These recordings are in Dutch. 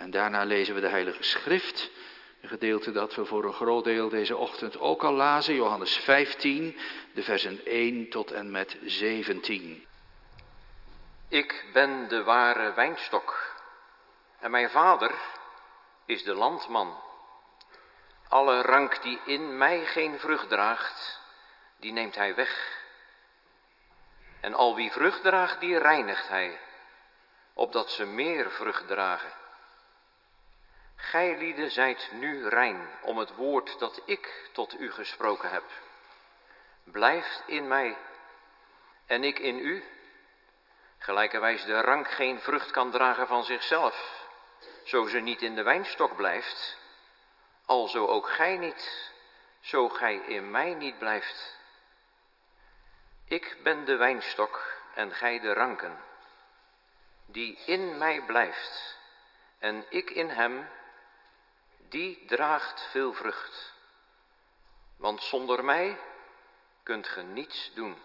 En daarna lezen we de Heilige Schrift, een gedeelte dat we voor een groot deel deze ochtend ook al lazen, Johannes 15, de versen 1 tot en met 17. Ik ben de ware wijnstok en mijn vader is de landman. Alle rank die in mij geen vrucht draagt, die neemt hij weg. En al wie vrucht draagt, die reinigt hij, opdat ze meer vrucht dragen. Gijlieden zijt nu rein om het woord dat ik tot u gesproken heb. Blijft in mij en ik in u. Gelijkerwijs de rank geen vrucht kan dragen van zichzelf, zo ze niet in de wijnstok blijft, alzo ook gij niet, zo gij in mij niet blijft. Ik ben de wijnstok en gij de ranken. Die in mij blijft en ik in hem, die draagt veel vrucht. Want zonder mij kunt ge niets doen.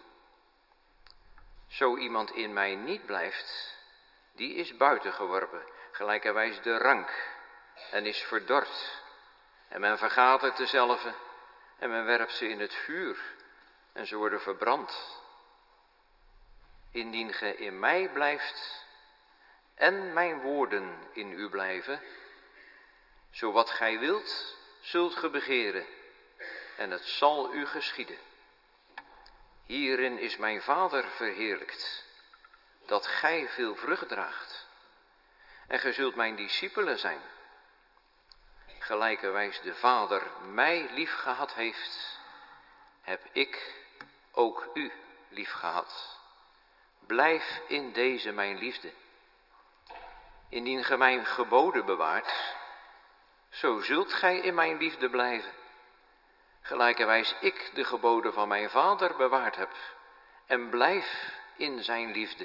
Zo iemand in mij niet blijft, die is buitengeworpen, gelijkerwijs de rank, en is verdord. En men vergaat dezelve en men werpt ze in het vuur en ze worden verbrand. Indien ge in mij blijft en mijn woorden in u blijven, zo wat gij wilt, zult ge begeren en het zal u geschieden. Hierin is mijn Vader verheerlijkt, dat gij veel vrucht draagt. En ge zult mijn discipelen zijn. Gelijkerwijs de Vader mij liefgehad heeft, heb ik ook u liefgehad. Blijf in deze mijn liefde. Indien ge mijn geboden bewaart, zo zult gij in mijn liefde blijven. Gelijkerwijs ik de geboden van mijn Vader bewaard heb en blijf in zijn liefde.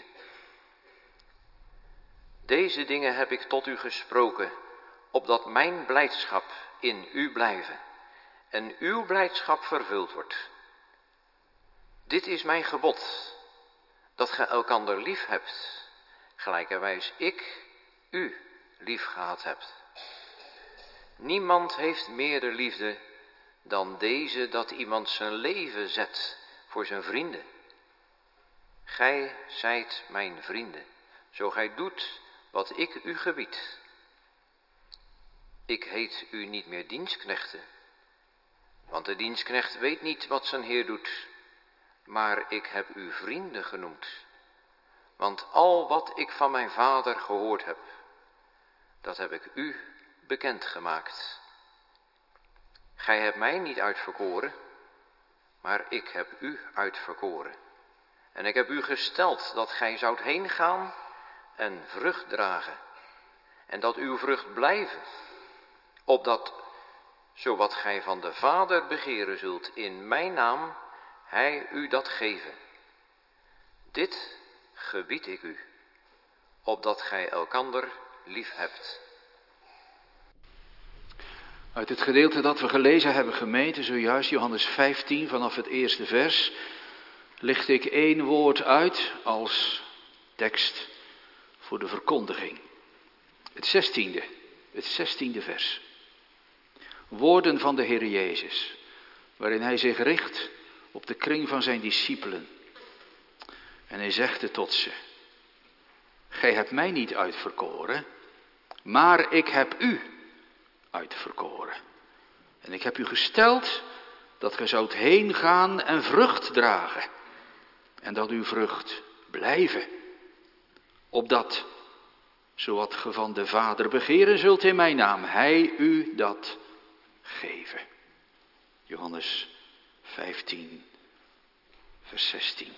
Deze dingen heb ik tot u gesproken, opdat mijn blijdschap in u blijven en uw blijdschap vervuld wordt. Dit is mijn gebod, dat ge elkander lief hebt, gelijkerwijs ik u lief gehad hebt. Niemand heeft meerder liefde dan deze, dat iemand zijn leven zet voor zijn vrienden. Gij zijt mijn vrienden, zo gij doet wat ik u gebied. Ik heet u niet meer dienstknechten, want de dienstknecht weet niet wat zijn heer doet, maar ik heb u vrienden genoemd. Want al wat ik van mijn Vader gehoord heb, dat heb ik u bekendgemaakt. Gij hebt mij niet uitverkoren, maar ik heb u uitverkoren. En ik heb u gesteld dat gij zoudt heen gaan en vrucht dragen. En dat uw vrucht blijven, opdat, zo wat gij van de Vader begeren zult in mijn naam, hij u dat geven. Dit gebied ik u, opdat gij elkander lief hebt. Uit het gedeelte dat we gelezen hebben, gemeente, zojuist Johannes 15 vanaf het eerste vers, licht ik 1 woord uit als tekst voor de verkondiging. Het 16e vers. Woorden van de Heer Jezus, waarin hij zich richt op de kring van zijn discipelen. En hij zegde tot ze: gij hebt mij niet uitverkoren, maar ik heb u uitverkoren. En ik heb u gesteld dat gij zoudt heen gaan en vrucht dragen. En dat uw vrucht blijven. Opdat, zo wat ge van de Vader begeren zult in mijn naam, hij u dat geven. Johannes 15, vers 16.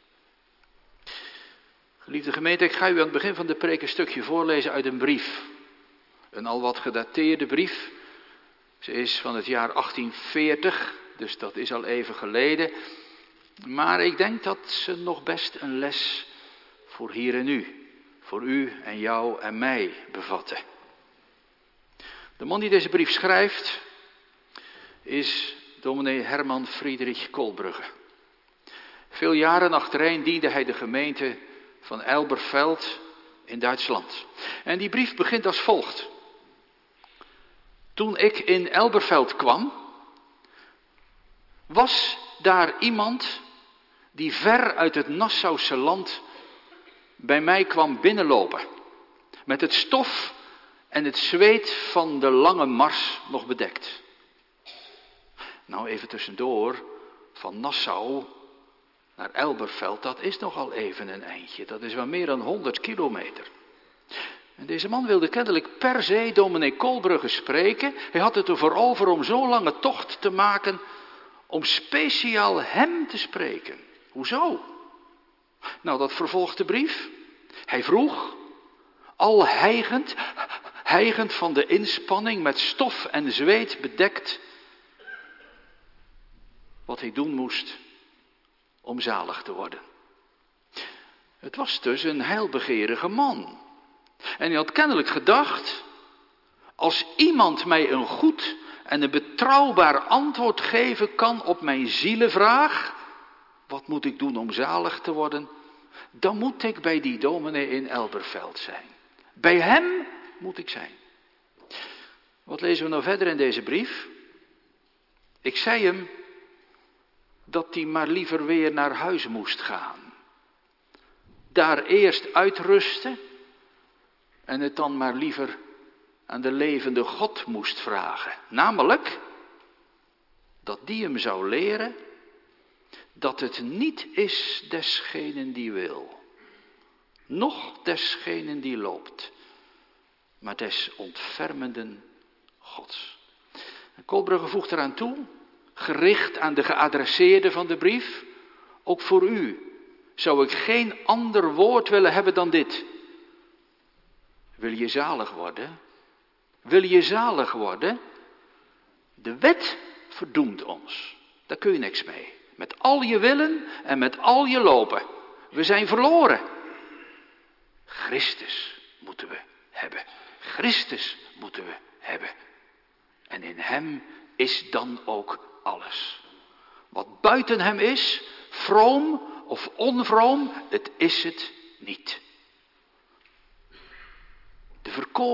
Geliefde gemeente, ik ga u aan het begin van de preek een stukje voorlezen uit een brief. Een al wat gedateerde brief. Ze is van het jaar 1840, dus dat is al even geleden. Maar ik denk dat ze nog best een les voor hier en nu, voor u en jou en mij bevatten. De man die deze brief schrijft is dominee Herman Friedrich Kolbrugge. Veel jaren achtereen diende hij de gemeente van Elberfeld in Duitsland. En die brief begint als volgt. Toen ik in Elberfeld kwam, was daar iemand die ver uit het Nassause land bij mij kwam binnenlopen. Met het stof en het zweet van de lange mars nog bedekt. Nou, even tussendoor, van Nassau naar Elberfeld, dat is nogal even een eindje. Dat is wel meer dan 100 kilometer. En deze man wilde kennelijk per se dominee Kolbrugge spreken. Hij had het ervoor over om zo'n lange tocht te maken om speciaal hem te spreken. Hoezo? Nou, dat vervolgt de brief. Hij vroeg, al hijgend van de inspanning, met stof en zweet bedekt, wat hij doen moest om zalig te worden. Het was dus een heilbegeerige man. En hij had kennelijk gedacht, als iemand mij een goed en een betrouwbaar antwoord geven kan op mijn zielenvraag, wat moet ik doen om zalig te worden? Dan moet ik bij die dominee in Elberfeld zijn. Bij hem moet ik zijn. Wat lezen we nou verder in deze brief? Ik zei hem dat hij maar liever weer naar huis moest gaan. Daar eerst uitrusten en het dan maar liever aan de levende God moest vragen. Namelijk dat die hem zou leren dat het niet is desgenen die wil, noch desgenen die loopt, maar des ontfermenden Gods. En Kolbrugge voegt eraan toe, gericht aan de geadresseerde van de brief, ook voor u zou ik geen ander woord willen hebben dan dit. Wil je zalig worden? Wil je zalig worden? De wet verdoemt ons. Daar kun je niks mee. Met al je willen en met al je lopen. We zijn verloren. Christus moeten we hebben. Christus moeten we hebben. En in hem is dan ook alles. Wat buiten hem is, vroom of onvroom, het is het niet. De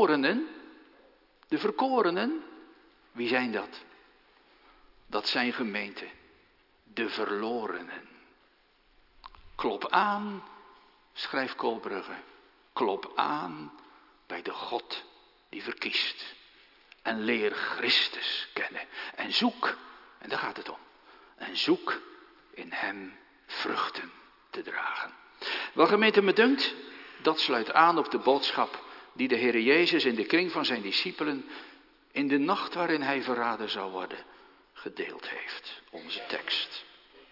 verkorenen, wie zijn dat? Dat zijn gemeenten, de verlorenen. Klop aan, schrijft Kolbrugge, klop aan bij de God die verkiest. En leer Christus kennen. En zoek, en daar gaat het om, en zoek in hem vruchten te dragen. Wel gemeente, me dunkt, dat sluit aan op de boodschap die de Heer Jezus in de kring van zijn discipelen in de nacht waarin hij verraden zou worden gedeeld heeft. Onze tekst.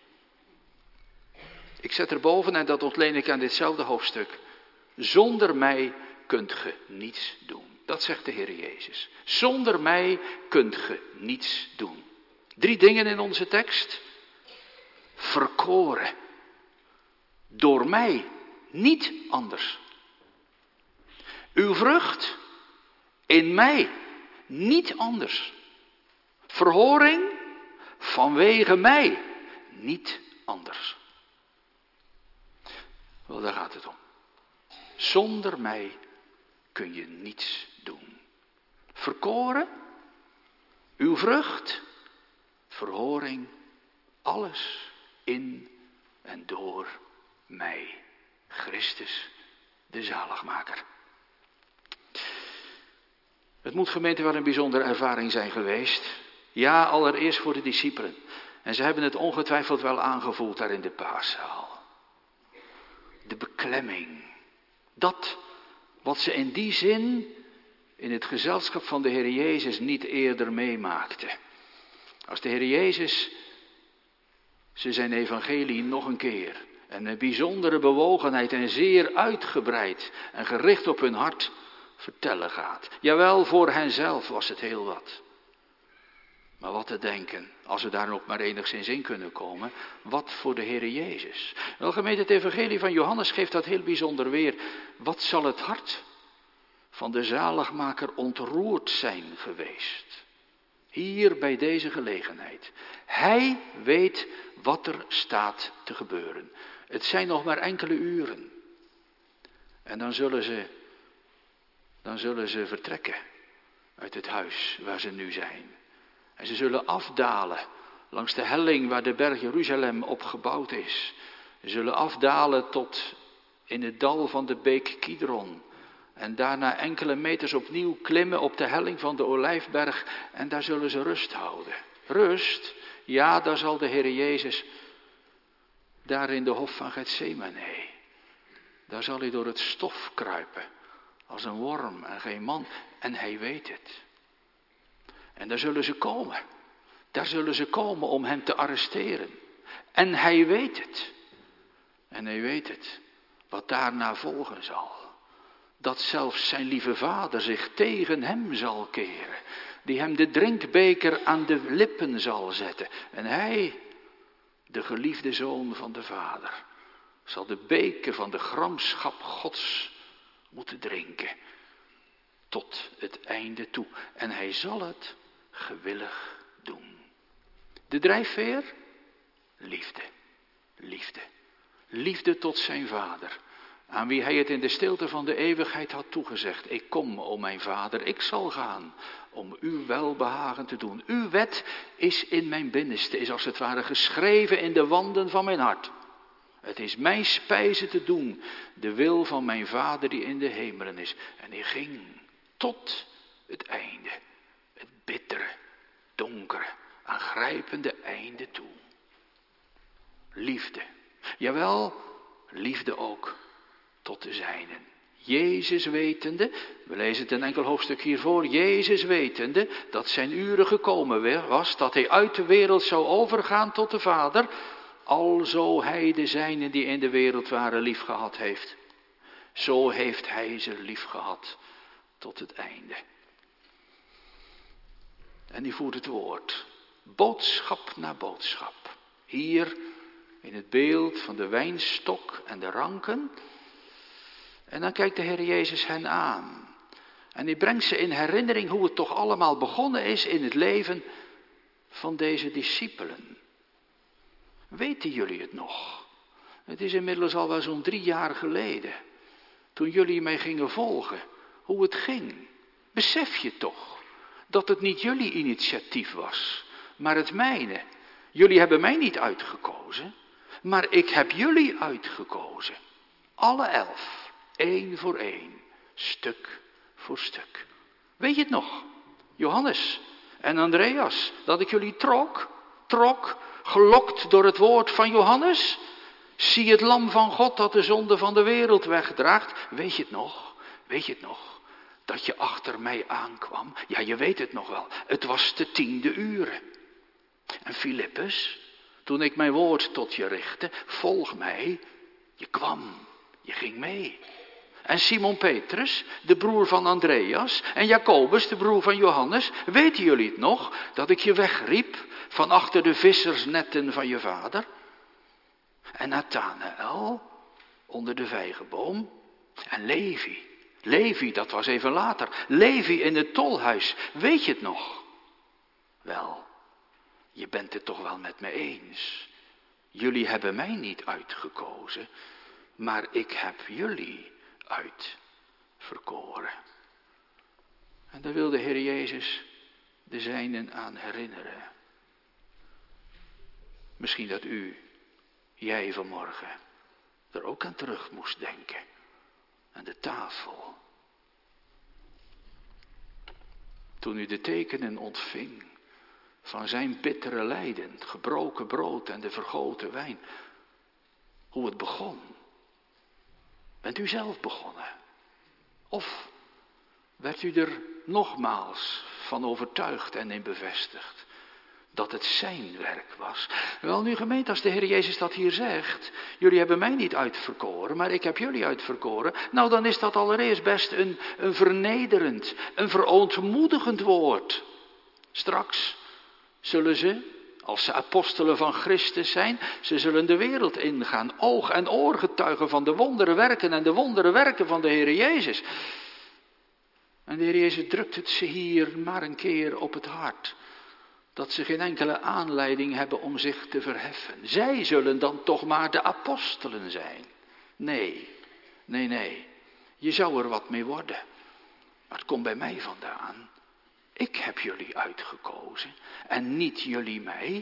Ik zet erboven, en dat ontleen ik aan ditzelfde hoofdstuk, zonder mij kunt ge niets doen. Dat zegt de Heer Jezus. Zonder mij kunt ge niets doen. 3 dingen in onze tekst. Verkoren. Door mij, niet anders. Uw vrucht, in mij, niet anders. Verhoring, vanwege mij, niet anders. Wel, daar gaat het om. Zonder mij kun je niets doen. Verkoren, uw vrucht, verhoring, alles in en door mij, Christus, de zaligmaker. Het moet gemeente wel een bijzondere ervaring zijn geweest. Ja, allereerst voor de discipelen. En ze hebben het ongetwijfeld wel aangevoeld daar in de paaszaal. De beklemming. Dat wat ze in die zin in het gezelschap van de Heer Jezus niet eerder meemaakten. Als de Heer Jezus ze zijn evangelie nog een keer en een bijzondere bewogenheid en zeer uitgebreid en gericht op hun hart vertellen gaat. Jawel, voor henzelf was het heel wat. Maar wat te denken, als we daar nog maar enigszins in kunnen komen, wat voor de Heer Jezus. Wel gemeente, het evangelie van Johannes geeft dat heel bijzonder weer. Wat zal het hart van de zaligmaker ontroerd zijn geweest? Hier bij deze gelegenheid. Hij weet wat er staat te gebeuren. Het zijn nog maar enkele uren. En dan zullen ze vertrekken. uit het huis waar ze nu zijn. En ze zullen afdalen langs de helling waar de berg Jeruzalem op gebouwd is. Ze zullen afdalen tot in het dal van de beek Kidron. En daarna enkele meters opnieuw klimmen op de helling van de Olijfberg. En daar zullen ze rust houden. Rust? Ja, daar zal de Heer Jezus, daar in de hof van Getsemane, daar zal hij door het stof kruipen. Als een worm en geen man. En hij weet het. En daar zullen ze komen. Daar zullen ze komen om hem te arresteren. En hij weet het. En hij weet het. Wat daarna volgen zal. Dat zelfs zijn lieve vader zich tegen hem zal keren. Die hem de drinkbeker aan de lippen zal zetten. En hij, de geliefde zoon van de vader, zal de beker van de gramschap Gods moeten drinken. Tot het einde toe. En hij zal het gewillig doen. De drijfveer? Liefde. Liefde. Liefde tot zijn vader. Aan wie hij het in de stilte van de eeuwigheid had toegezegd. Ik kom, o mijn vader, ik zal gaan om uw welbehagen te doen. Uw wet is in mijn binnenste, is als het ware geschreven in de wanden van mijn hart. Het is mijn spijze te doen, de wil van mijn vader die in de hemelen is. En hij ging tot het einde, het bittere, donkere, aangrijpende einde toe. Liefde, jawel, liefde ook tot de zijnen. Jezus wetende, we lezen het een enkel hoofdstuk hiervoor, Jezus wetende dat zijn uren gekomen was, dat hij uit de wereld zou overgaan tot de Vader, alzo hij de zijnen die in de wereld waren liefgehad heeft. Zo heeft hij ze liefgehad tot het einde. En die voert het woord, boodschap na boodschap. Hier in het beeld van de wijnstok en de ranken. En dan kijkt de Heer Jezus hen aan. En hij brengt ze in herinnering hoe het toch allemaal begonnen is in het leven van deze discipelen. Weten jullie het nog? Het is inmiddels al wel zo'n 3 jaar geleden. Toen jullie mij gingen volgen. Hoe het ging. Besef je toch dat het niet jullie initiatief was, maar het mijne. Jullie hebben mij niet uitgekozen, maar ik heb jullie uitgekozen. Alle 11, 1 voor 1, stuk voor stuk. Weet je het nog? Johannes en Andreas, dat ik jullie trok, gelokt door het woord van Johannes. Zie het lam van God dat de zonde van de wereld wegdraagt. Weet je het nog? Weet je het nog? Dat je achter mij aankwam. Ja, je weet het nog wel. Het was de 10e uur. En Filippus, toen ik mijn woord tot je richtte, volg mij. Je kwam, je ging mee. En Simon Petrus, de broer van Andreas, en Jacobus, de broer van Johannes, weten jullie het nog, dat ik je wegriep van achter de vissersnetten van je vader? En Nathanael, onder de vijgenboom, en Levi, dat was even later, Levi in het tolhuis, weet je het nog? Wel, je bent het toch wel met me eens. Jullie hebben mij niet uitgekozen, maar ik heb jullie uitverkoren. En daar wil de Heer Jezus de zijnen aan herinneren. Misschien dat jij vanmorgen er ook aan terug moest denken. Aan de tafel. Toen u de tekenen ontving van zijn bittere lijden, het gebroken brood en de vergoten wijn. Hoe het begon. Bent u zelf begonnen? Of werd u er nogmaals van overtuigd en in bevestigd dat het zijn werk was? Wel nu gemeente, als de Heer Jezus dat hier zegt, jullie hebben mij niet uitverkoren, maar ik heb jullie uitverkoren. Nou, dan is dat allereerst best een vernederend, een verontmoedigend woord. Straks zullen ze, als ze apostelen van Christus zijn, ze zullen de wereld ingaan, oog en oor getuigen van de wondere werken en de wondere werken van de Heer Jezus. En de Heer Jezus drukt het ze hier maar een keer op het hart. Dat ze geen enkele aanleiding hebben om zich te verheffen. Zij zullen dan toch maar de apostelen zijn. Nee. Je zou er wat mee worden. Maar het komt bij mij vandaan. Ik heb jullie uitgekozen en niet jullie mij.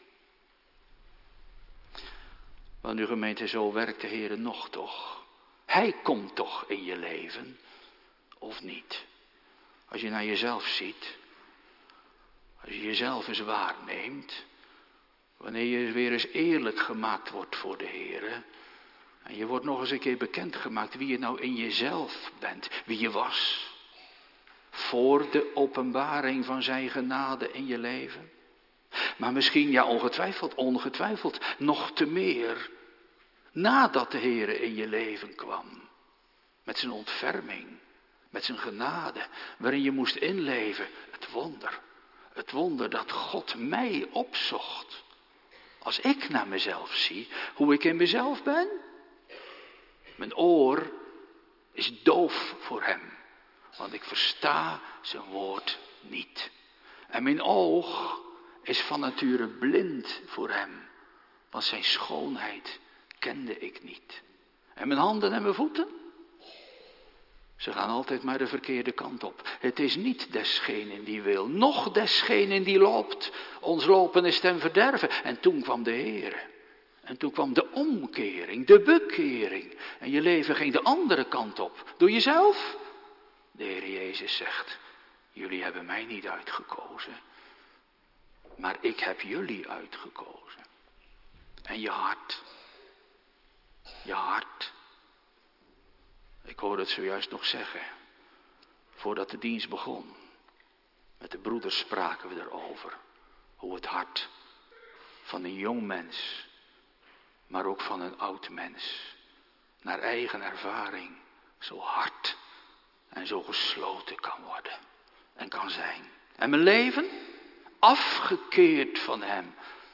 Want uw gemeente, zo werkt de Heer nog toch. Hij komt toch in je leven, of niet? Als je naar jezelf ziet, als je jezelf eens waarneemt, wanneer je weer eens eerlijk gemaakt wordt voor de Heer. En je wordt nog eens een keer bekendgemaakt wie je nou in jezelf bent, wie je was. Voor de openbaring van zijn genade in je leven. Maar misschien, ja ongetwijfeld, nog te meer. Nadat de Heer in je leven kwam. Met zijn ontferming, met zijn genade, waarin je moest inleven. Het wonder dat God mij opzocht. Als ik naar mezelf zie, hoe ik in mezelf ben. Mijn oor is doof voor hem, want ik versta zijn woord niet. En mijn oog is van nature blind voor hem, want zijn schoonheid kende ik niet. En mijn handen en mijn voeten, ze gaan altijd maar de verkeerde kant op. Het is niet desgenen die wil, noch desgenen die loopt. Ons lopen is ten verderve. En toen kwam de Heer. En toen kwam de omkering, de bekering. En je leven ging de andere kant op. Door jezelf. De Heer Jezus zegt, jullie hebben mij niet uitgekozen. Maar ik heb jullie uitgekozen. En je hart. Je hart. Ik hoorde het zojuist nog zeggen. Voordat de dienst begon. Met de broeders spraken we erover. Hoe het hart van een jong mens, maar ook van een oud mens, naar eigen ervaring zo hard en zo gesloten kan worden en kan zijn. En mijn leven afgekeerd van hem.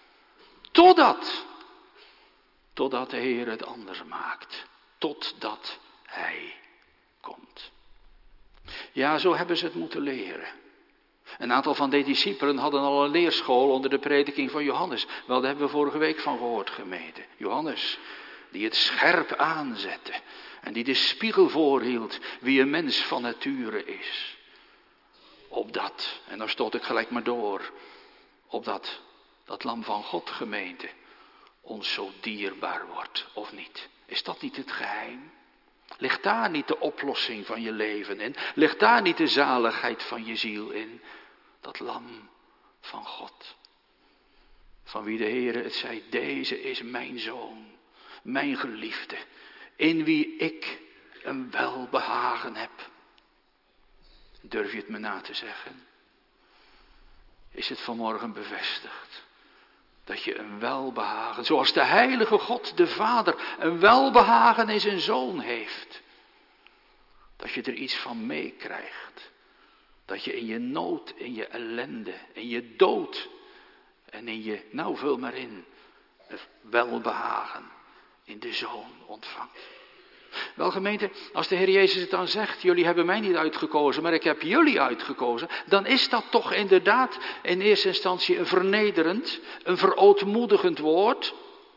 Totdat de Heer het anders maakt. Totdat hij komt. Ja, zo hebben ze het moeten leren. Een aantal van de discipelen hadden al een leerschool onder de prediking van Johannes. Wel, daar hebben we vorige week van gehoord, gemeente. Johannes, die het scherp aanzette. En die de spiegel voorhield wie een mens van nature is. Opdat, en dan stoot ik gelijk maar door. Opdat dat lam van God, gemeente, ons zo dierbaar wordt, of niet? Is dat niet het geheim? Ligt daar niet de oplossing van je leven in? Ligt daar niet de zaligheid van je ziel in? Dat lam van God. Van wie de Heere het zei, deze is mijn zoon, mijn geliefde, in wie ik een welbehagen heb. Durf je het me na te zeggen? Is het vanmorgen bevestigd? Dat je een welbehagen, zoals de heilige God, de Vader, een welbehagen in zijn Zoon heeft. Dat je er iets van meekrijgt. Dat je in je nood, in je ellende, in je dood en in je, nou vul maar in, welbehagen in de Zoon ontvangt. Wel gemeente, als de Heer Jezus het dan zegt, jullie hebben mij niet uitgekozen, maar ik heb jullie uitgekozen, dan is dat toch inderdaad in eerste instantie een vernederend, een verootmoedigend woord.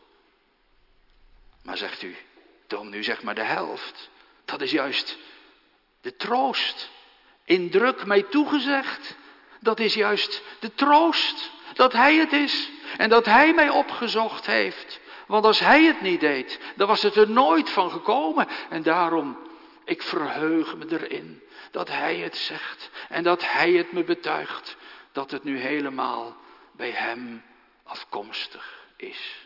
Maar zegt u, Tom, nu zeg maar de helft. Dat is juist de troost. In druk mij toegezegd, dat is juist de troost. Dat hij het is en dat hij mij opgezocht heeft. Want als hij het niet deed, dan was het er nooit van gekomen. En daarom, ik verheug me erin dat hij het zegt. En dat hij het me betuigt. Dat het nu helemaal bij hem afkomstig is.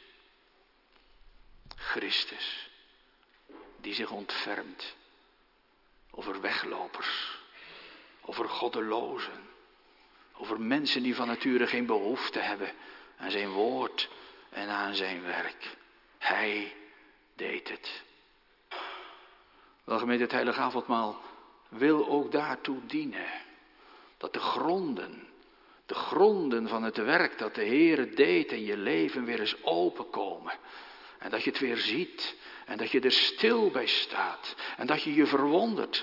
Christus, die zich ontfermt over weglopers, over goddelozen, over mensen die van nature geen behoefte hebben aan zijn woord en aan zijn werk. Hij deed het. Wel gemeente, het heilige avondmaal wil ook daartoe dienen. Dat de gronden van het werk dat de Heere deed in je leven weer eens openkomen. En dat je het weer ziet. En dat je er stil bij staat. En dat je je verwondert.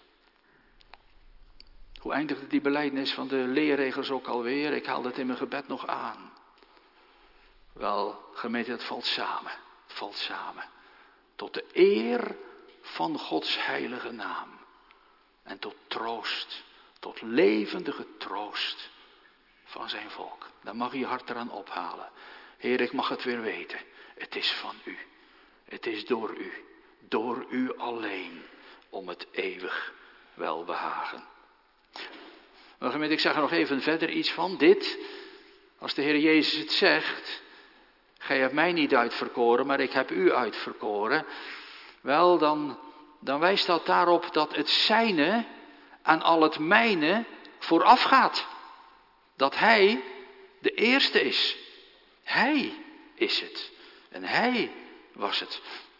Hoe eindigde die belijdenis van de leerregels ook alweer? Ik haal dat in mijn gebed nog aan. Wel, gemeente, het valt samen. Het valt samen. Tot de eer van Gods heilige naam. En tot troost tot levendige troost van zijn volk. Dan mag je hart eraan ophalen. Heer, ik mag het weer weten. Het is van u. Het is door u alleen, om het eeuwig welbehagen. Maar gemeente, ik zeg er nog even verder iets van. Dit, als de Heer Jezus het zegt, gij hebt mij niet uitverkoren, maar ik heb u uitverkoren. Wel, dan wijst dat daarop dat het zijne aan al het mijne voorafgaat. Dat hij de eerste is. Hij is het. En hij was het.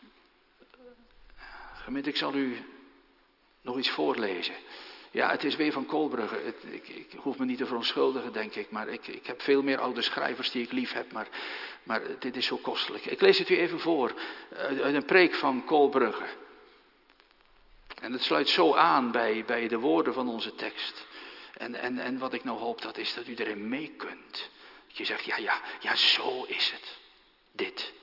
Gemeente, ik zal u nog iets voorlezen. Ja, het is weer van Koolbrugge. Ik hoef me niet te verontschuldigen, denk ik. Maar ik heb veel meer oude schrijvers die ik lief heb. Maar dit is zo kostelijk. Ik lees het u even voor. Uit een preek van Koolbrugge. En het sluit zo aan bij de woorden van onze tekst. En wat ik nou hoop, dat is dat u erin mee kunt. Dat je zegt, ja, zo is het. Dit.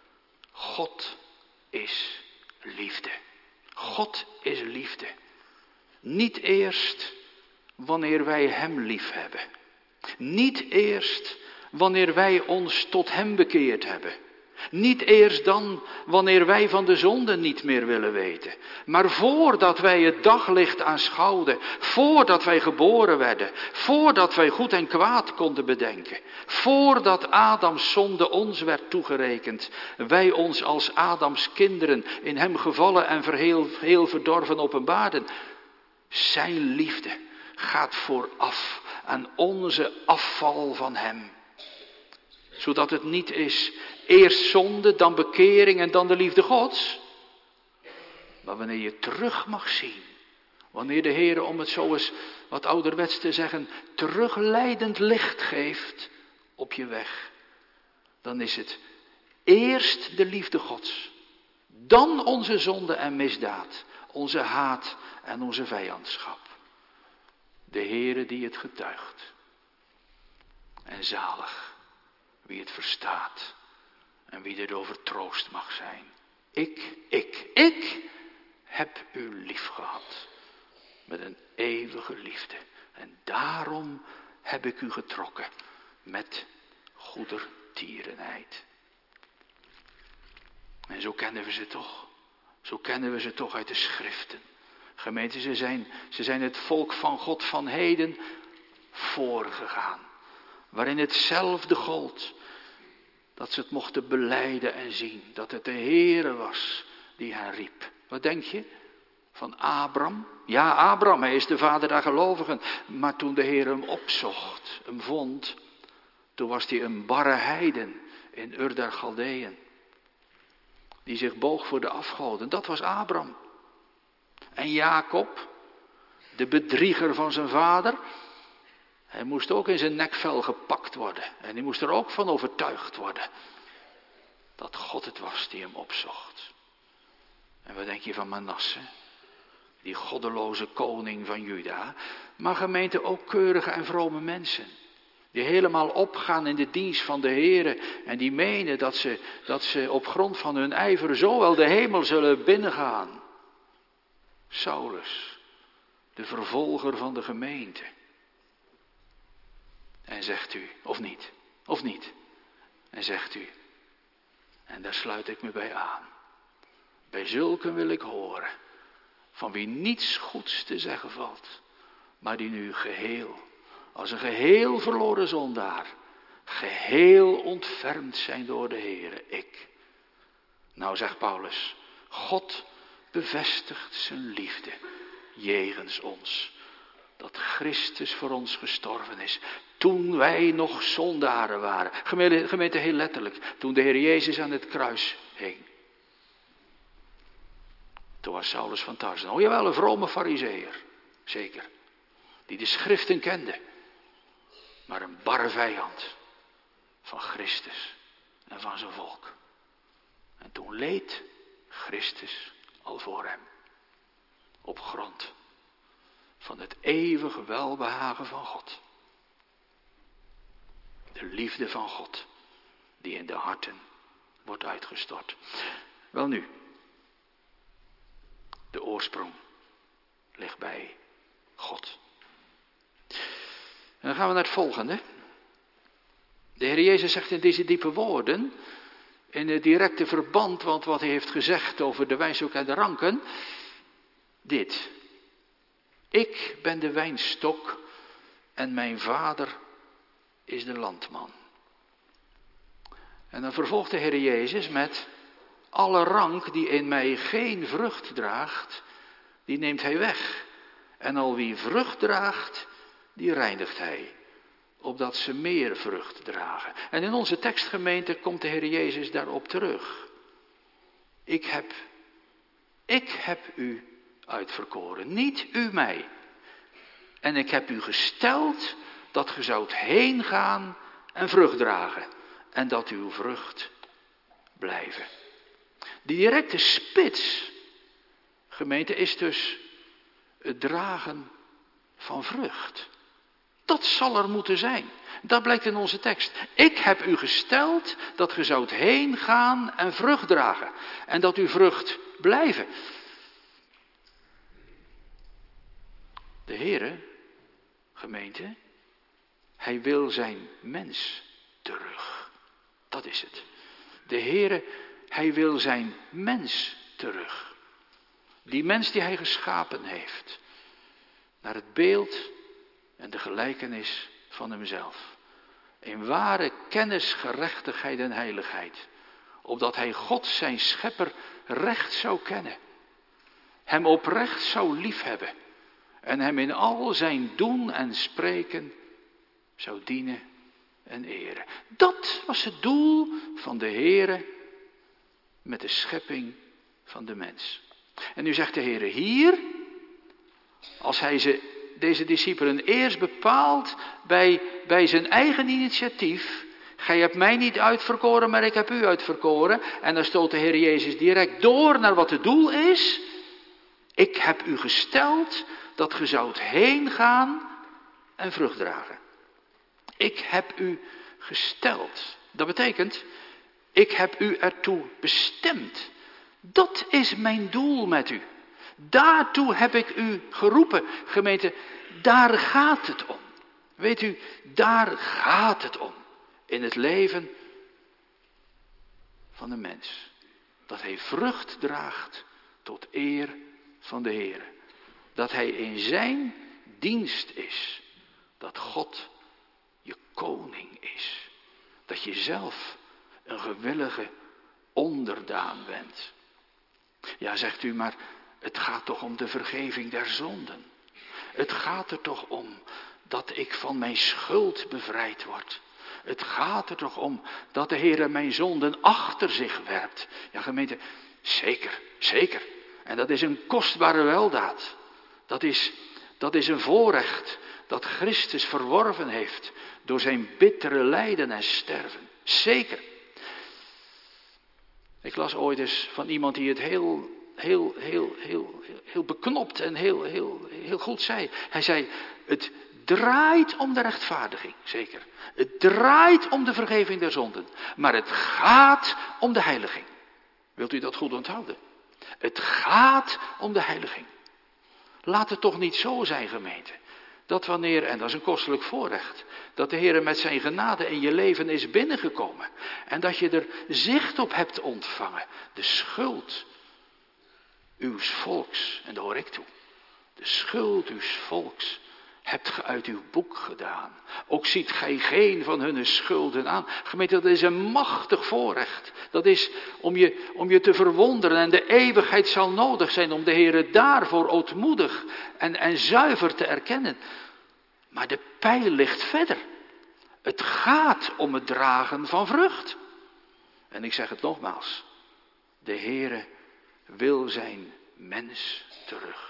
God is liefde. God is liefde. Niet eerst wanneer wij hem lief hebben. Niet eerst wanneer wij ons tot hem bekeerd hebben. Niet eerst dan wanneer wij van de zonde niet meer willen weten. Maar voordat wij het daglicht aanschouwden. Voordat wij geboren werden. Voordat wij goed en kwaad konden bedenken. Voordat Adams zonde ons werd toegerekend. Wij ons als Adams kinderen in hem gevallen en heel verdorven openbaarden. Zijn liefde gaat vooraf aan onze afval van hem. Zodat het niet is eerst zonde, dan bekering en dan de liefde Gods. Maar wanneer je terug mag zien. Wanneer de Heer, om het zo eens wat ouderwets te zeggen, terugleidend licht geeft op je weg. Dan is het eerst de liefde Gods. Dan onze zonde en misdaad. Onze haat en onze vijandschap. De Heere die het getuigt. En zalig wie het verstaat. En wie er over troost mag zijn. Ik heb u lief gehad. Met een eeuwige liefde. En daarom heb ik u getrokken. Met goedertierenheid. En zo kennen we ze toch. Zo kennen we ze toch uit de schriften. Gemeente, ze zijn het volk van God van heden voorgegaan. Waarin hetzelfde gold. Dat ze het mochten belijden en zien. Dat het de Heere was die hen riep. Wat denk je? Van Abraham? Ja, Abraham, hij is de vader der gelovigen. Maar toen de Heer hem opzocht, hem vond. Toen was hij een barre heiden in Ur der Galdeën. Die zich boog voor de afgoden. Dat was Abraham. En Jacob, de bedrieger van zijn vader. Hij moest ook in zijn nekvel gepakt worden. En hij moest er ook van overtuigd worden. Dat God het was die hem opzocht. En wat denk je van Manasse? Die goddeloze koning van Juda. Maar gemeente ook keurige en vrome mensen. Die helemaal opgaan in de dienst van de Heere. En die menen dat ze op grond van hun ijver zo wel de hemel zullen binnengaan. Saulus, de vervolger van de gemeente. En zegt u, of niet. En zegt u, en daar sluit ik me bij aan. Bij zulken wil ik horen, van wie niets goeds te zeggen valt. Maar die nu geheel, als een geheel verloren zondaar, geheel ontfermd zijn door de Heere, ik. Nou zegt Paulus, God bevestigt zijn liefde jegens ons. Dat Christus voor ons gestorven is. Toen wij nog zondaren waren. Gemeente heel letterlijk. Toen de Heer Jezus aan het kruis hing. Toen was Saulus van Tarsen. Oh jawel, een vrome farizeeër. Zeker. Die de schriften kende. Maar een barre vijand. Van Christus. En van zijn volk. En toen leed Christus al voor hem. Op grond van het eeuwige welbehagen van God. De liefde van God die in de harten wordt uitgestort. Welnu, de oorsprong ligt bij God. dan gaan we naar het volgende. De Heer Jezus zegt in deze diepe woorden, in het directe verband, want wat hij heeft gezegd over de wijnstok en de ranken, dit. Ik ben de wijnstok en mijn vader is de landman. En dan vervolgt de Heer Jezus met, alle rank die in mij geen vrucht draagt, die neemt hij weg. En al wie vrucht draagt, die reinigt hij, opdat ze meer vrucht dragen. En in onze tekstgemeente komt de Heer Jezus daarop terug. Ik heb u uitverkoren, niet u mij. En ik heb u gesteld dat ge zoudt heen gaan en vrucht dragen. En dat uw vrucht blijven. Die directe spits, gemeente, is dus het dragen van vrucht. Dat zal er moeten zijn. Dat blijkt in onze tekst. Ik heb u gesteld dat ge zoudt heen gaan en vrucht dragen. En dat uw vrucht blijven. De Heere, gemeente, hij wil zijn mens terug. Dat is het. De Heere, hij wil zijn mens terug. Die mens die hij geschapen heeft. Naar het beeld en de gelijkenis van hemzelf. In ware kennis, gerechtigheid en heiligheid. Opdat hij God zijn schepper recht zou kennen. Hem oprecht zou liefhebben. En hem in al zijn doen en spreken zou dienen en eren. Dat was het doel van de Heere met de schepping van de mens. En nu zegt de Heere hier, als hij deze discipelen eerst bepaalt bij zijn eigen initiatief. Gij hebt mij niet uitverkoren, maar ik heb u uitverkoren. En dan stoot de Heer Jezus direct door naar wat het doel is. Ik heb u gesteld dat ge zoudt heen gaan en vrucht dragen. Ik heb u gesteld. Dat betekent, ik heb u ertoe bestemd. Dat is mijn doel met u. Daartoe heb ik u geroepen. Gemeente, daar gaat het om. Weet u, daar gaat het om. In het leven van de mens. Dat hij vrucht draagt tot eer van de Heer. Dat hij in zijn dienst is. Dat God je koning is. Dat je zelf een gewillige onderdaan bent. Ja, zegt u, maar het gaat toch om de vergeving der zonden. Het gaat er toch om dat ik van mijn schuld bevrijd word. Het gaat er toch om dat de Heer mijn zonden achter zich werpt. Ja, gemeente, zeker, zeker. En dat is een kostbare weldaad. Dat is een voorrecht dat Christus verworven heeft door zijn bittere lijden en sterven. Zeker. Ik las ooit eens van iemand die het heel beknopt en heel goed zei. Hij zei, het draait om de rechtvaardiging, zeker. Het draait om de vergeving der zonden. Maar het gaat om de heiliging. Wilt u dat goed onthouden? Het gaat om de heiliging. Laat het toch niet zo zijn, gemeente. Dat wanneer, en dat is een kostelijk voorrecht, dat de Heer met zijn genade in je leven is binnengekomen. En dat je er zicht op hebt ontvangen. De schuld uws volks, en daar hoor ik toe. De schuld uws volks hebt ge uit uw boek gedaan. Ook ziet gij geen van hun schulden aan. Gemeente, dat is een machtig voorrecht. Dat is om je te verwonderen. En de eeuwigheid zal nodig zijn om de Heer daarvoor ootmoedig en zuiver te erkennen. Maar de pijl ligt verder. Het gaat om het dragen van vrucht. En ik zeg het nogmaals. De Heere wil zijn mens terug.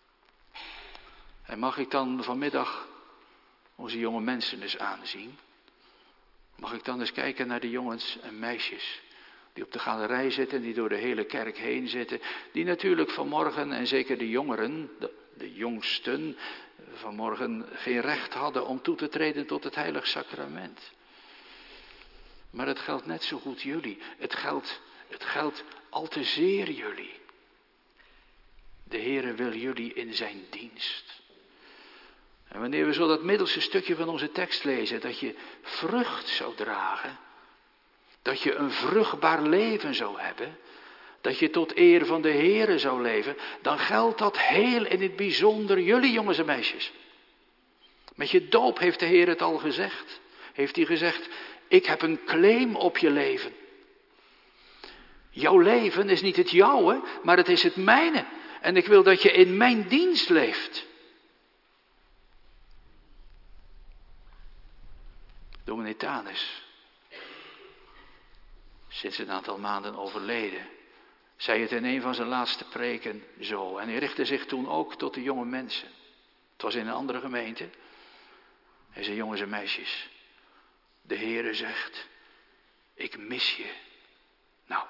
En mag ik dan vanmiddag onze jonge mensen eens aanzien? Mag ik dan eens kijken naar de jongens en meisjes die op de galerij zitten, die door de hele kerk heen zitten. Die natuurlijk vanmorgen, en zeker de jongeren, de jongsten, vanmorgen geen recht hadden om toe te treden tot het heilig sacrament. Maar het geldt net zo goed jullie. Het geldt al te zeer jullie. De Heere wil jullie in zijn dienst. En wanneer we zo dat middelste stukje van onze tekst lezen, dat je vrucht zou dragen, dat je een vruchtbaar leven zou hebben, dat je tot eer van de Heere zou leven, dan geldt dat heel in het bijzonder jullie jongens en meisjes. Met je doop heeft de Heer het al gezegd. Heeft hij gezegd, ik heb een claim op je leven. Jouw leven is niet het jouwe, maar het is het mijne. En ik wil dat je in mijn dienst leeft. Dominee Tanus, sinds een aantal maanden overleden, zei het in een van zijn laatste preken zo. En hij richtte zich toen ook tot de jonge mensen. Het was in een andere gemeente. Hij zei, jongens en meisjes, de Heere zegt, ik mis je. Nou,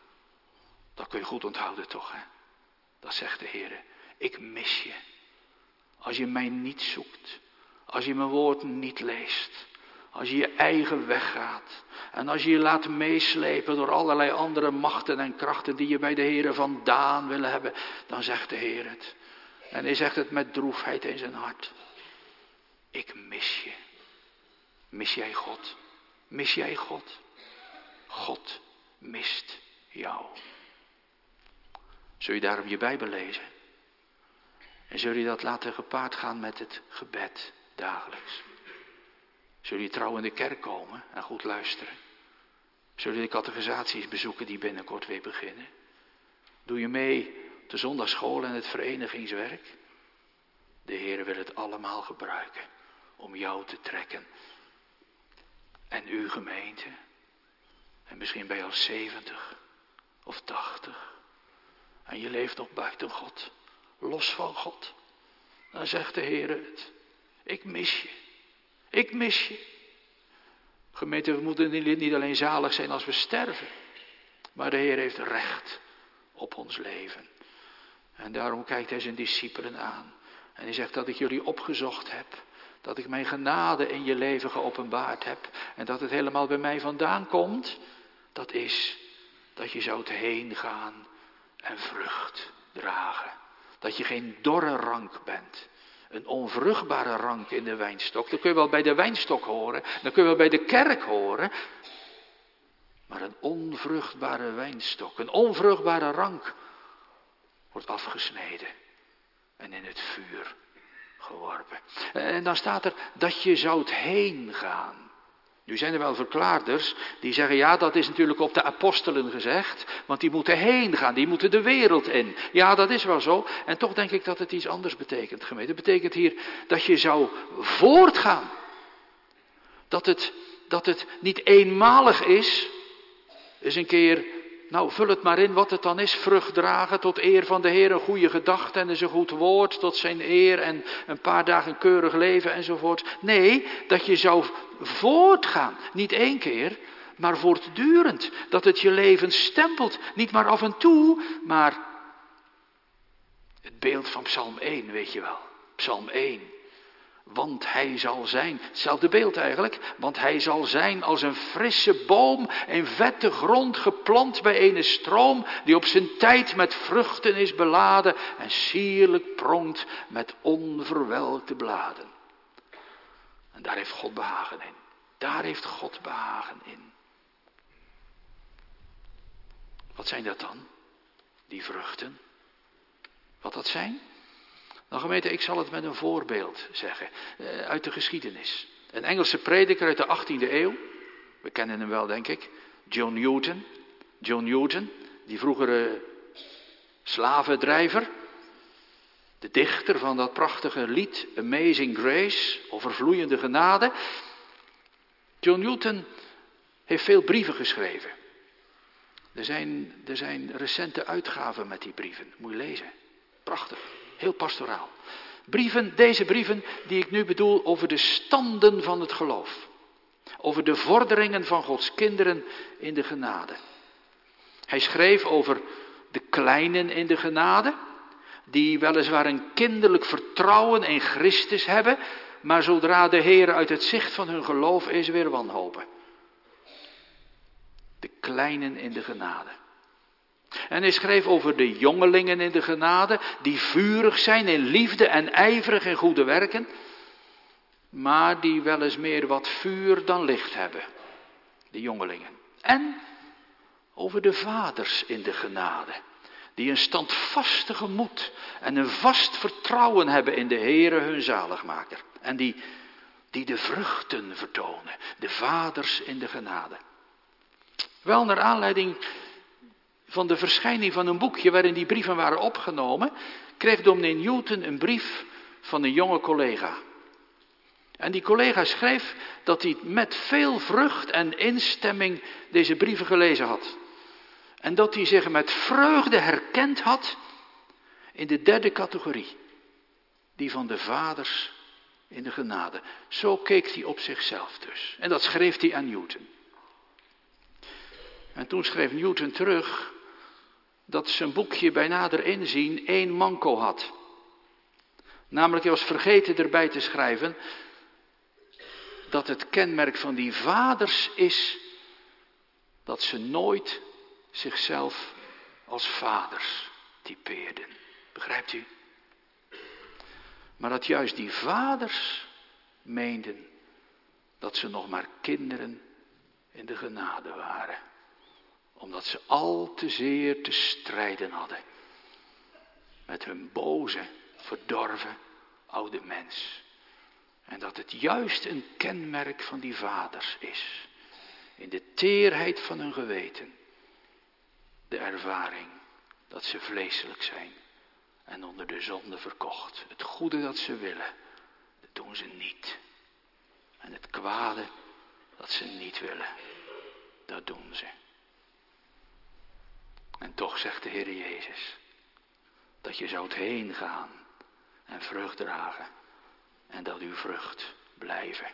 dat kun je goed onthouden toch, hè? Dat zegt de Heere, ik mis je. Als je mij niet zoekt, als je mijn woord niet leest, als je je eigen weg gaat en als je je laat meeslepen door allerlei andere machten en krachten die je bij de Heere vandaan willen hebben, dan zegt de Heer het. En hij zegt het met droefheid in zijn hart. Ik mis je. Mis jij God? Mis jij God? God mist jou. Zul je daarom je Bijbel lezen? En zul je dat laten gepaard gaan met het gebed dagelijks? Zul je trouw in de kerk komen en goed luisteren? Zul je de catechisaties bezoeken die binnenkort weer beginnen? Doe je mee op de zondagschool en het verenigingswerk? De Heer wil het allemaal gebruiken om jou te trekken. En uw gemeente. En misschien ben je al 70 of 80. En je leeft nog buiten God. Los van God. Dan zegt de Heer het. Ik mis je. Ik mis je. Gemeente, we moeten niet alleen zalig zijn als we sterven. Maar de Heer heeft recht op ons leven. En daarom kijkt hij zijn discipelen aan. En hij zegt dat ik jullie opgezocht heb. Dat ik mijn genade in je leven geopenbaard heb. En dat het helemaal bij mij vandaan komt. Dat is dat je zoudt heen gaan en vrucht dragen. Dat je geen dorre rank bent. Een onvruchtbare rank in de wijnstok. Dat kun je wel bij de wijnstok horen. Dat kun je wel bij de kerk horen. Maar een onvruchtbare wijnstok. Een onvruchtbare rank wordt afgesneden. En in het vuur geworpen. En dan staat er dat je zoudt heen gaan. Nu zijn er wel verklaarders die zeggen, ja, dat is natuurlijk op de apostelen gezegd. Want die moeten heen gaan, die moeten de wereld in. Ja, dat is wel zo. En toch denk ik dat het iets anders betekent, gemeente. Het betekent hier dat je zou voortgaan. Dat het niet eenmalig is. Eens een keer, nou vul het maar in wat het dan is. Vrucht dragen tot eer van de Heer, een goede gedachte en een goed woord tot zijn eer. En een paar dagen keurig leven enzovoort. Nee, dat je zou voortgaan. Niet één keer, maar voortdurend. Dat het je leven stempelt. Niet maar af en toe, maar het beeld van Psalm 1, weet je wel. Psalm 1. Want hij zal zijn, hetzelfde beeld eigenlijk, want hij zal zijn als een frisse boom in vette grond geplant bij een stroom die op zijn tijd met vruchten is beladen en sierlijk pronkt met onverwelkte bladen. En daar heeft God behagen in. Daar heeft God behagen in. Wat zijn dat dan? Die vruchten. Wat dat zijn? Nou gemeente, ik zal het met een voorbeeld zeggen. Uit de geschiedenis. Een Engelse prediker uit de 18e eeuw. We kennen hem wel, denk ik. John Newton. John Newton, die vroegere slavendrijver. De dichter van dat prachtige lied Amazing Grace, overvloeiende genade. John Newton heeft veel brieven geschreven. Er zijn recente uitgaven met die brieven. Moet je lezen. Prachtig. Heel pastoraal. Deze brieven die ik nu bedoel over de standen van het geloof. Over de vorderingen van Gods kinderen in de genade. Hij schreef over de kleinen in de genade. Die weliswaar een kinderlijk vertrouwen in Christus hebben. Maar zodra de Heer uit het zicht van hun geloof is, weer wanhopen. De kleinen in de genade. En hij schreef over de jongelingen in de genade, die vurig zijn in liefde en ijverig in goede werken. maar die wel eens meer wat vuur dan licht hebben, de jongelingen. En over de vaders in de genade, die een standvastige moed en een vast vertrouwen hebben in de Heere hun zaligmaker. En die de vruchten vertonen, de vaders in de genade. Wel, naar aanleiding van de verschijning van een boekje waarin die brieven waren opgenomen, kreeg dominee Newton een brief van een jonge collega. En die collega schreef dat hij met veel vrucht en instemming deze brieven gelezen had. En dat hij zich met vreugde herkend had in de derde categorie. Die van de vaders in de genade. Zo keek hij op zichzelf dus. En dat schreef hij aan Newton. En toen schreef Newton terug dat zijn boekje bij nader inzien 1 manco had. Namelijk, hij was vergeten erbij te schrijven dat het kenmerk van die vaders is dat ze nooit zichzelf als vaders typeerden. Begrijpt u? Maar dat juist die vaders meenden dat ze nog maar kinderen in de genade waren. Omdat ze al te zeer te strijden hadden met hun boze, verdorven oude mens. En dat het juist een kenmerk van die vaders is. In de teerheid van hun geweten. De ervaring dat ze vleeselijk zijn en onder de zonde verkocht. Het goede dat ze willen, dat doen ze niet. En het kwade dat ze niet willen, dat doen ze. En toch zegt de Heer Jezus dat je zoudt heen gaan en vrucht dragen en dat uw vrucht blijven.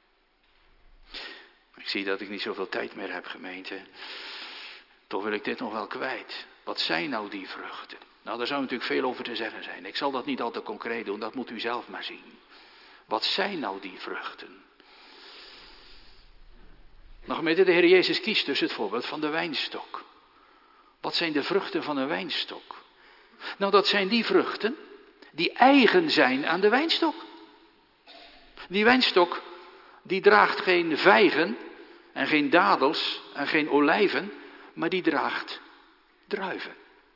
Ik zie dat ik niet zoveel tijd meer heb, gemeente. Toch wil ik dit nog wel kwijt. Wat zijn nou die vruchten? Nou, daar zou natuurlijk veel over te zeggen zijn. Ik zal dat niet al te concreet doen, dat moet u zelf maar zien. Wat zijn nou die vruchten? Nou, gemeente, de Heer Jezus kiest dus het voorbeeld van de wijnstok. Wat zijn de vruchten van een wijnstok? Nou, dat zijn die vruchten die eigen zijn aan de wijnstok. Die wijnstok, die draagt geen vijgen en geen dadels en geen olijven, maar die draagt druiven.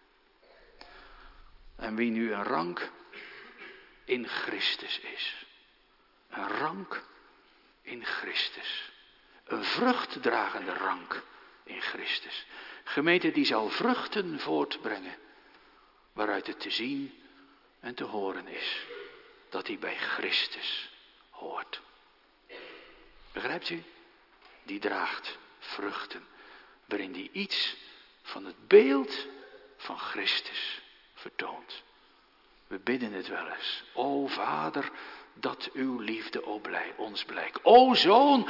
En wie nu een rank in Christus is. Een rank in Christus. Een vruchtdragende rank in Christus. Gemeente die zal vruchten voortbrengen. Waaruit het te zien en te horen is. Dat hij bij Christus hoort. Begrijpt u? Die draagt vruchten. Waarin die iets van het beeld van Christus vertoont. We bidden het wel eens. O Vader, dat uw liefde ons blijkt. O Zoon,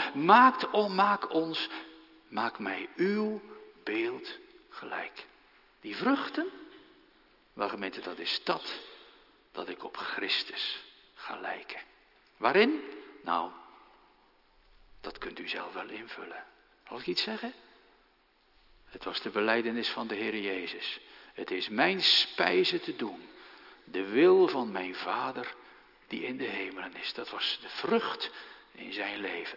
maak mij uw beeld gelijk. Die vruchten, waar gemeente, dat is dat ik op Christus ga lijken. Waarin? Nou, dat kunt u zelf wel invullen. Zal ik iets zeggen? Het was de belijdenis van de Heer Jezus. Het is mijn spijze te doen. De wil van mijn Vader die in de hemelen is. Dat was de vrucht in zijn leven.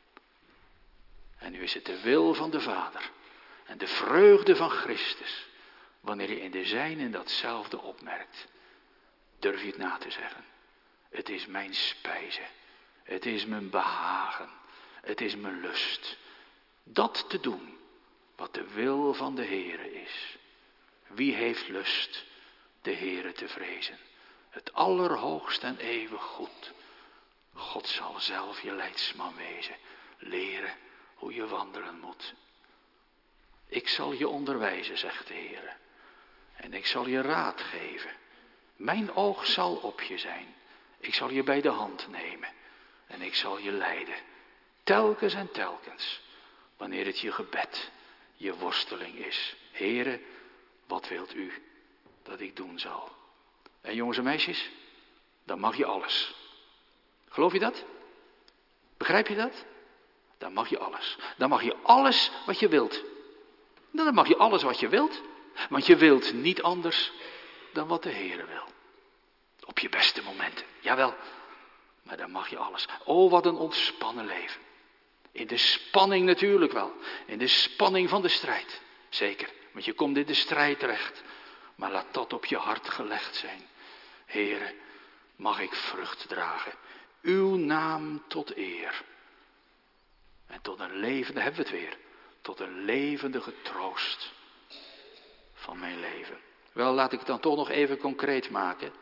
En nu is het de wil van de Vader. En de vreugde van Christus. Wanneer je in de zijnen datzelfde opmerkt. Durf je het na te zeggen. Het is mijn spijze. Het is mijn behagen. Het is mijn lust. Dat te doen wat de wil van de Heere is. Wie heeft lust de Heere te vrezen? Het allerhoogst en eeuwig goed. God zal zelf je leidsman wezen. Leren hoe je wandelen moet. Ik zal je onderwijzen, zegt de Heere. En ik zal je raad geven. Mijn oog zal op je zijn. Ik zal je bij de hand nemen. En ik zal je leiden. Telkens en telkens. Wanneer het je gebed, je worsteling is. Heere, wat wilt u dat ik doen zal? En jongens en meisjes, dan mag je alles. Geloof je dat? Begrijp je dat? Dan mag je alles. Dan mag je alles wat je wilt. Dan mag je alles wat je wilt. Want je wilt niet anders dan wat de Heere wil. Op je beste momenten. Jawel. Maar dan mag je alles. Oh, wat een ontspannen leven. In de spanning natuurlijk wel. In de spanning van de strijd. Zeker, want je komt in de strijd terecht. Maar laat dat op je hart gelegd zijn. Heere, mag ik vrucht dragen. Uw naam tot eer. En tot een levende, hebben we het weer. Tot een levendige troost van mijn leven. Wel, laat ik het dan toch nog even concreet maken.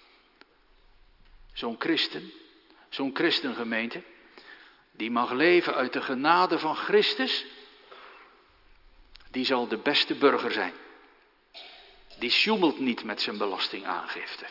Zo'n christengemeente, die mag leven uit de genade van Christus, die zal de beste burger zijn. Die sjoemelt niet met zijn belastingaangifte.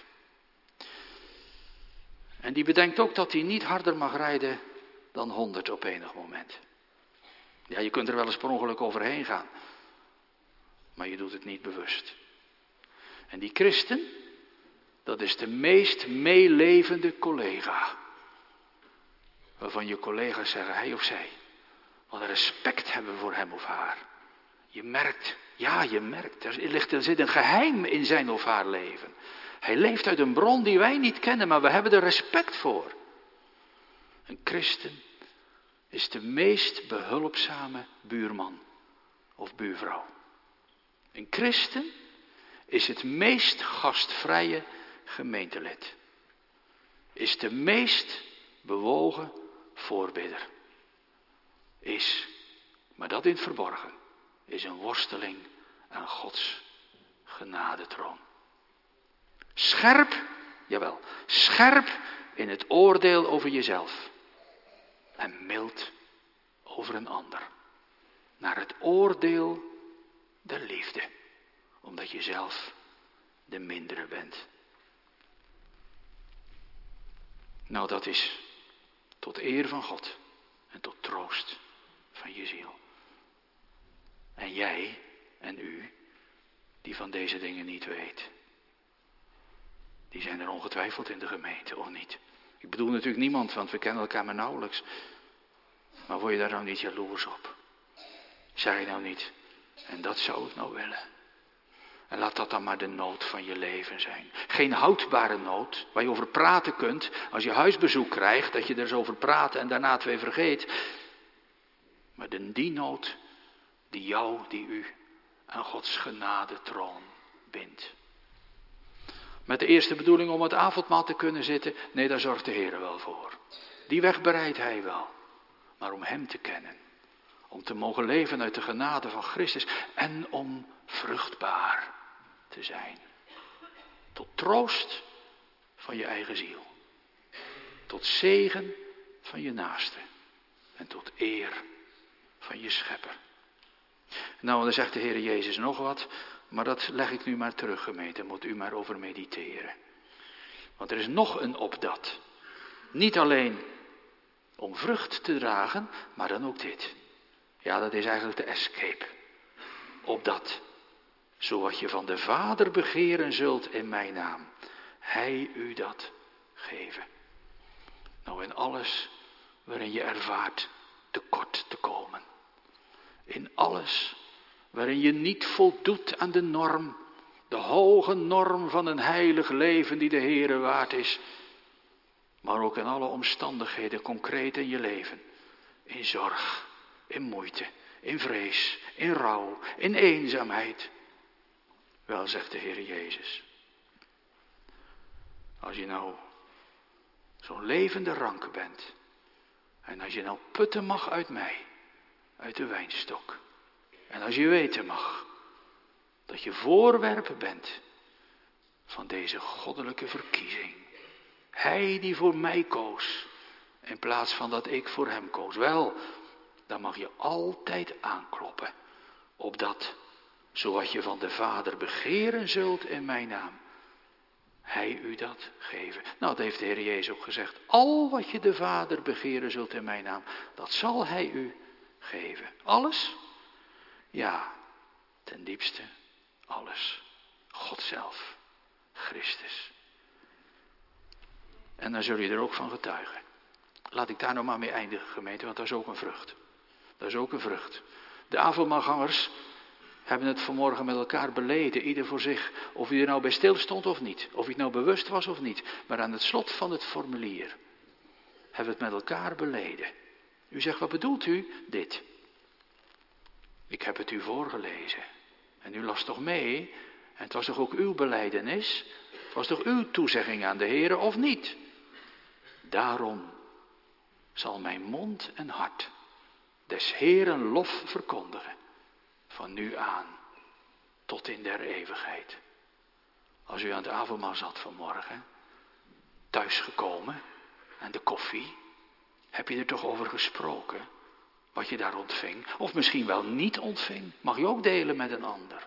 En die bedenkt ook dat hij niet harder mag rijden dan 100 op enig moment. Ja, je kunt er wel eens per ongeluk overheen gaan. Maar je doet het niet bewust. En die christen, dat is de meest meelevende collega. Waarvan je collega's zeggen, hij of zij, wat een respect hebben voor hem of haar. Je merkt, er zit een geheim in zijn of haar leven. Hij leeft uit een bron die wij niet kennen, maar we hebben er respect voor. Een christen is de meest behulpzame buurman of buurvrouw. Een christen is het meest gastvrije gemeentelid. Is de meest bewogen voorbidder. Is, maar dat in het verborgen, is een worsteling aan Gods genadetroon. Scherp, jawel, scherp in het oordeel over jezelf. En mild over een ander. Naar het oordeel der liefde. Omdat je zelf de mindere bent. Nou, dat is tot eer van God. En tot troost van je ziel. En jij en u, die van deze dingen niet weet. Die zijn er ongetwijfeld in de gemeente, of niet? Ik bedoel natuurlijk niemand, want we kennen elkaar maar nauwelijks. Maar word je daar nou niet jaloers op? Zeg je nou niet, en dat zou ik nou willen. En laat dat dan maar de nood van je leven zijn. Geen houdbare nood, waar je over praten kunt. Als je huisbezoek krijgt, dat je er eens over praat en daarna het weer vergeet. Maar die nood die u aan Gods genadetroon bindt. Met de eerste bedoeling om het avondmaal te kunnen zitten. Nee, daar zorgt de Heer wel voor. Die weg bereidt Hij wel. Maar om Hem te kennen. Om te mogen leven uit de genade van Christus. En om vruchtbaar te zijn. Tot troost van je eigen ziel. Tot zegen van je naaste. En tot eer van je schepper. Nou, dan zegt de Heer Jezus nog wat. Maar dat leg ik nu maar terug, gemeente. Moet u maar over mediteren. Want er is nog een opdat. Niet alleen om vrucht te dragen, maar dan ook dit. Ja, dat is eigenlijk de escape. Opdat, zo wat je van de Vader begeren zult in mijn naam, Hij u dat geven. Nou, in alles waarin je ervaart tekort te komen. In alles waarin je niet voldoet aan de norm, de hoge norm van een heilig leven die de Heere waard is. Maar ook in alle omstandigheden concreet in je leven. In zorg, in moeite, in vrees, in rouw, in eenzaamheid. Wel, zegt de Heer Jezus. Als je nou zo'n levende ranke bent. En als je nou putten mag uit mij. Uit de wijnstok. En als je weten mag. Dat je voorwerp bent. Van deze goddelijke verkiezing. Hij die voor mij koos. In plaats van dat ik voor hem koos. Wel, dan mag je altijd aankloppen. Opdat, zoals je van de Vader begeren zult in mijn naam. Hij u dat geven. Nou, dat heeft de Heer Jezus ook gezegd. Al wat je de Vader begeren zult in mijn naam. Dat zal hij u geven. Alles? Ja, ten diepste alles. God zelf. Christus. En dan zul je er ook van getuigen. Laat ik daar nou maar mee eindigen, gemeente, want dat is ook een vrucht. Dat is ook een vrucht. De avondmaalgangers hebben het vanmorgen met elkaar beleden, ieder voor zich. Of hij er nou bij stil stond of niet. Of hij het nou bewust was of niet. Maar aan het slot van het formulier hebben we het met elkaar beleden. U zegt, wat bedoelt u? Dit. Ik heb het u voorgelezen. En u las toch mee? En het was toch ook uw belijdenis? Het was toch uw toezegging aan de Heere of niet? Daarom zal mijn mond en hart des Heeren lof verkondigen. Van nu aan tot in der eeuwigheid. Als u aan het avondmaal zat vanmorgen, thuisgekomen, aan de koffie, heb je er toch over gesproken? Wat je daar ontving, of misschien wel niet ontving, mag je ook delen met een ander.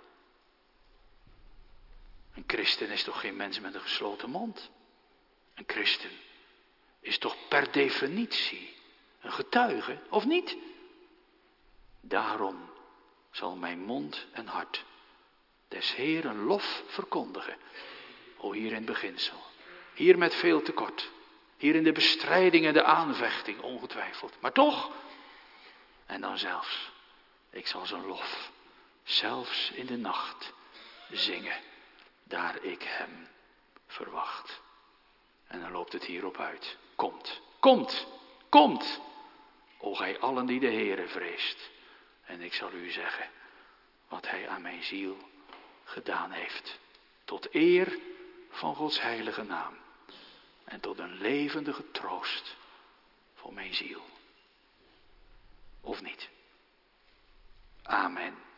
Een christen is toch geen mens met een gesloten mond? Een christen is toch per definitie een getuige, of niet? Daarom zal mijn mond en hart des Heeren lof verkondigen. O, hier in het beginsel. Hier met veel tekort. Hier in de bestrijding en de aanvechting, ongetwijfeld. Maar toch, en dan zelfs, ik zal zijn lof, zelfs in de nacht, zingen, daar ik hem verwacht. En dan loopt het hierop uit. Komt, komt, komt. O gij allen die de Heere vreest. En ik zal u zeggen wat hij aan mijn ziel gedaan heeft. Tot eer van Gods heilige naam. En tot een levendige troost voor mijn ziel. Of niet? Amen.